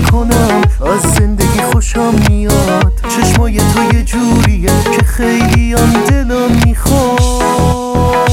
میکنم، از زندگی خوشم میاد. چشمای تو یه جوریه که خیلی هم دلم میخواد.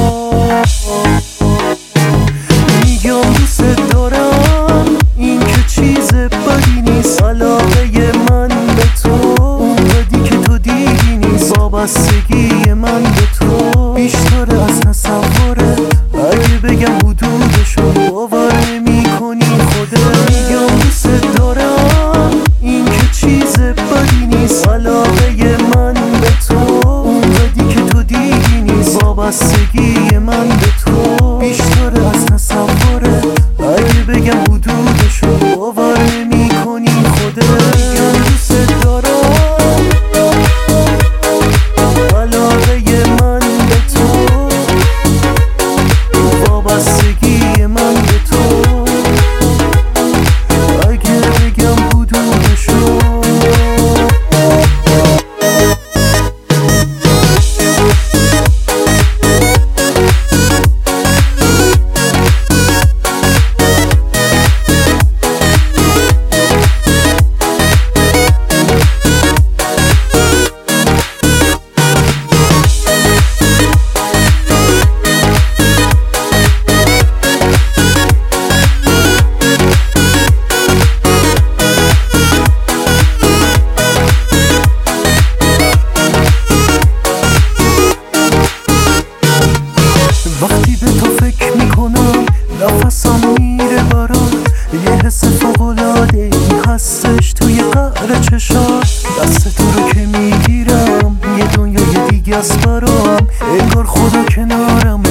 میگم دوست دارم، این که چیز بدی نیست. علاقه من به تو اونقدی که تو دیدی نیست. وابستگی من به تو بیشتر از تصورت. اگه بگم حدودشو باور نمی کنی خودت. میگم دوست دارم، این که چیز بدی نیست. علاقه من به تو اونقدی که تو دیدی نیست. وابستگی من به تو بیشتر از تصورت. اگه بگم حدودشو باور نمی کنی خودت. میگم دوست دارم، علاقه من به تو وابستگی من به تو. اگه بگم حدودشو وقتی به تو فکر میکنم نفسم میره برات. یه حس فوق‌العاده ای هستش توی قعر چشات. دست تو رو که میگیرم یه دنیای دیگه است برام. انگار خدا کنارم